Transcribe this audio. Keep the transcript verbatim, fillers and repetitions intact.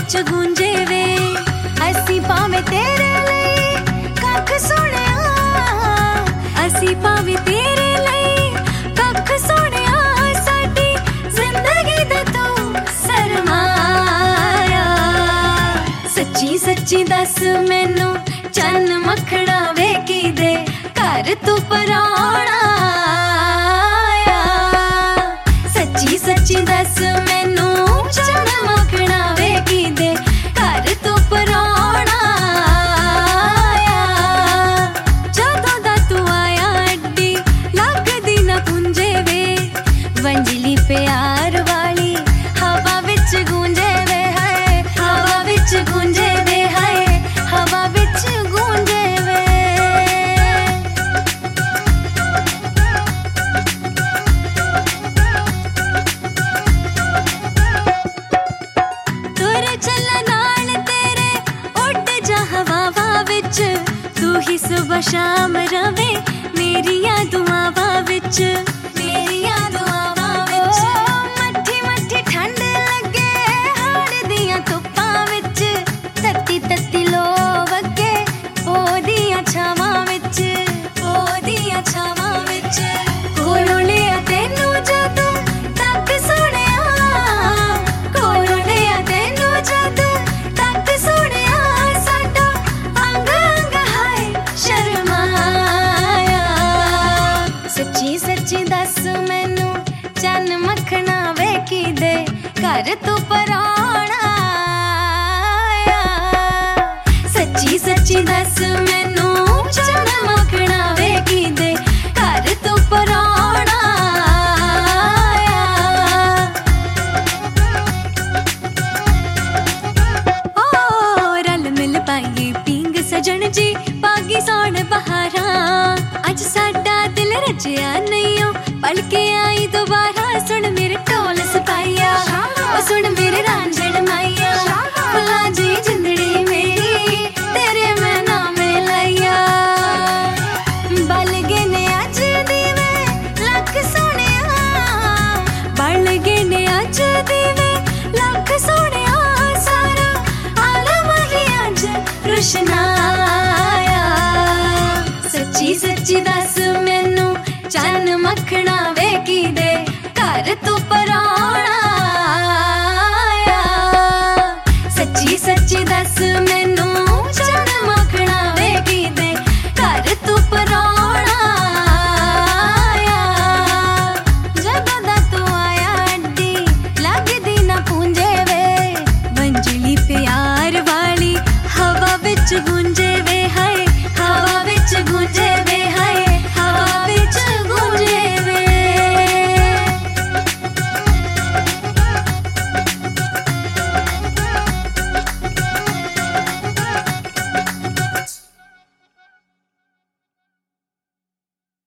विच गूंजे वे असी पावे तेरे लई कख सोहणिया असी पावे तेरे लई कख सोहणिया साडी जिंदगी दा तू सरमाया सच्ची सच्ची दस मैनू चन्न मखना वे की दे घर तू पराणा सच्ची सच्ची दस मैनू चन्न मखना वे की दे घर तू पराणा जदों दा तू आया अड्डी लगदी ना पुंजे वे वंजली प्यार वाली हवा विच गूंजे वे हाय हवा विच गूंजे वे हाय हवा विच गूंजे वे तुर चला नाल तेरे उड़ जा हवावां विच तू ही सुबह शाम रवे मेरियां दुआवां विच मेरियां दुआवां विच मट्ठी मट्ठी ठंड लगे हाड़ दियां धुप्पां विच तत्ती तत्ती लो वगे ओदियां छावां विच ओदियां छावां विच कोलों लिया तैनू जदों तक सोहणिया कोलों लिया तैनू जदों तक सोहणिया साडा अंग अंग हाय शर्माया सच्ची सच्ची दस मैनू चन्न मखना वे की दे घर तू पराणा सच्ची सच्ची दस मैनू चन्न मखना वे की दे घर तू पराणा ओ रल मिल पाइए पींग सजन जी पागी सौण बहारा अज साडा दिल रजिया नहीं पल के आई दो